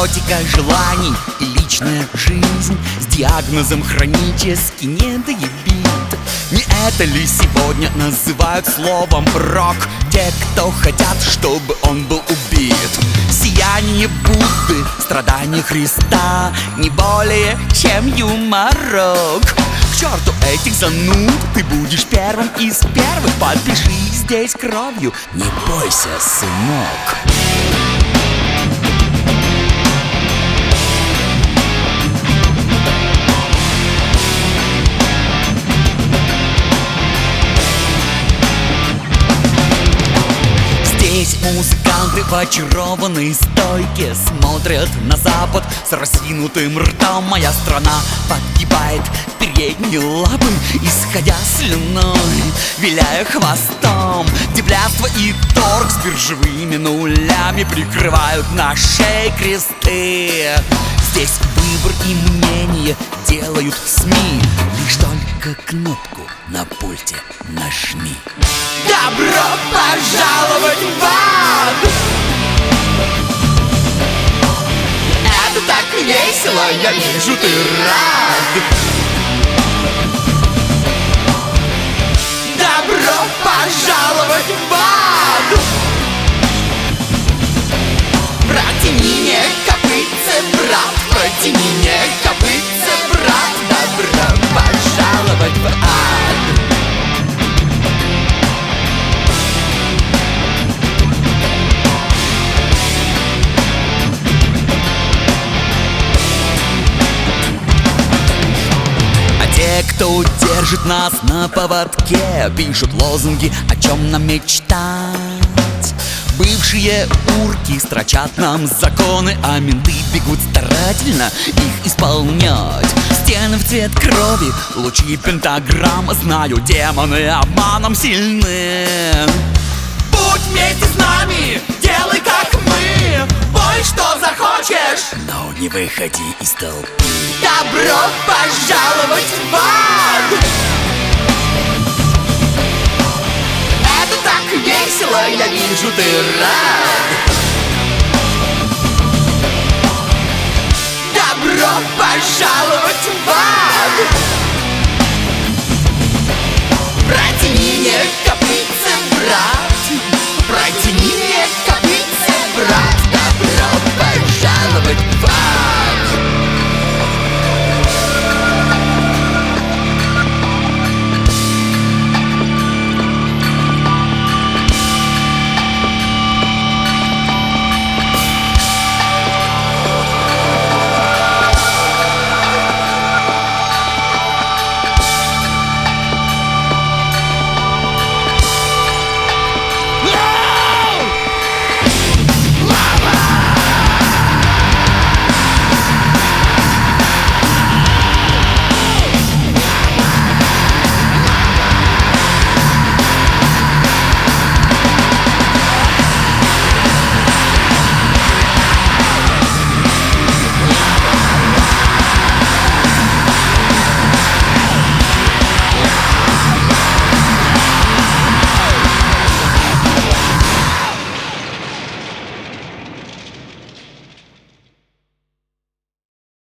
эротика желаний и личная жизнь с диагнозом хронически недоебит. Не это ли сегодня называют словом рок те, кто хотят, чтобы он был убит? Сияние Будды, страдания Христа не более чем юморок. К черту этих зануд, ты будешь первым из первых. Подпишись здесь кровью, не бойся, сынок. Здесь музыканты в очарованной стойке смотрят на запад с раскинутым ртом. Моя страна подгибает передние лапы, исходя слюной, виляя хвостом. Диплятство и торг с биржевыми нулями прикрывают на шее кресты. Здесь выбор и мнение делают СМИ. Лишь только кнопку на пульте нажми. Добро пожаловать в ад! Это так весело, я вижу, ты рад. Добро пожаловать в ад! Протяни мне копытце, брат, протяни мне копытце, брат. Добро пожаловать в ад! Те, кто держит нас на поводке, пишут лозунги, о чем нам мечтать. Бывшие урки строчат нам законы, а менты бегут старательно их исполнять. Стены в цвет крови, лучи пентаграмм. Знаю, демоны обманом сильны. Будь вместе с нами, делай как мы. Бой, что захочешь, но не выходи из толпы. Добро пожаловать в ад! Это так весело, я вижу, ты рад. Добро пожаловать